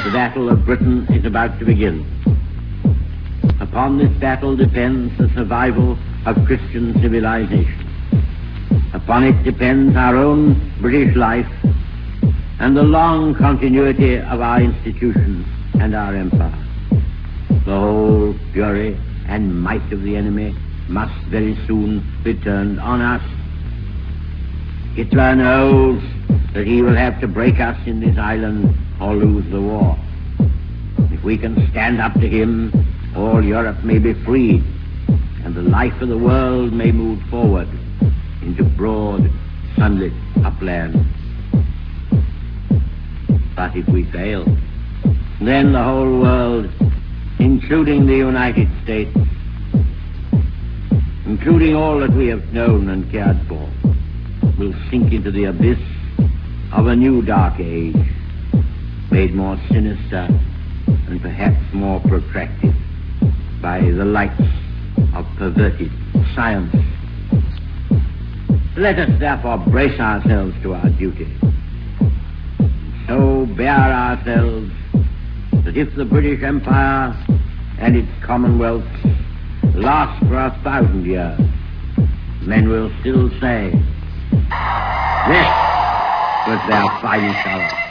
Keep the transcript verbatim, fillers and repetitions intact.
The battle of Britain is about to begin. Upon this battle depends the survival of Christian civilization. Upon it depends our own British life and the long continuity of our institutions and our empire. The whole fury and might of the enemy must very soon be turned on us. Hitler knows that he will have to break us in this island or lose the war. If we can stand up to him, all Europe may be freed, and the life of the world may move forward into broad, sunlit upland. But if we fail, then the whole world, including the United States, including all that we have known and cared for, will sink into the abyss of a new dark age, made more sinister and perhaps more protracted by the lights of perverted science. Let us therefore brace ourselves to our duty, so bear ourselves that if the British Empire and its commonwealths last for a thousand years, men will still say, this was their finest hour.